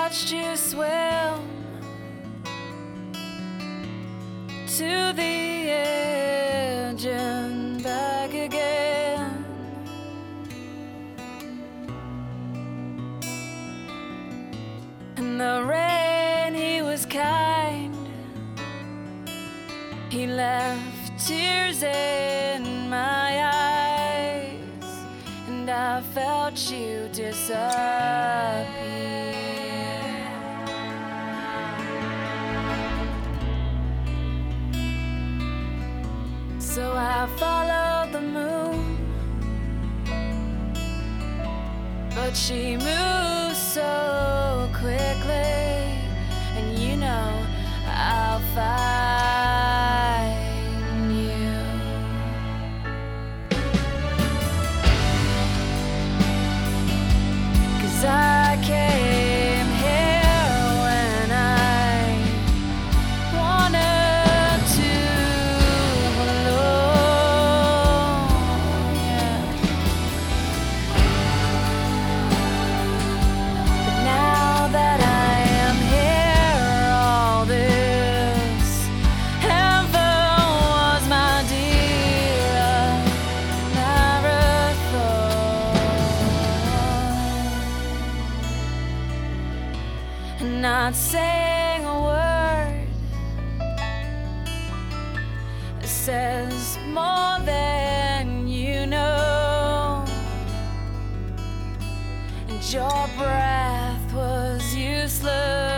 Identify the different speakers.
Speaker 1: watched you swim to the edge and back again. In the rain he was kind, he left tears in my eyes, and I felt you disappear. So I followed the moon, but she moves so quickly, and you know I'll find you. 'Cause I came here when I wanted to belong, yeah. But now that I am here, all this ever was, my dear, a marathon. And not saying a word says more than you know, and your breath was useless.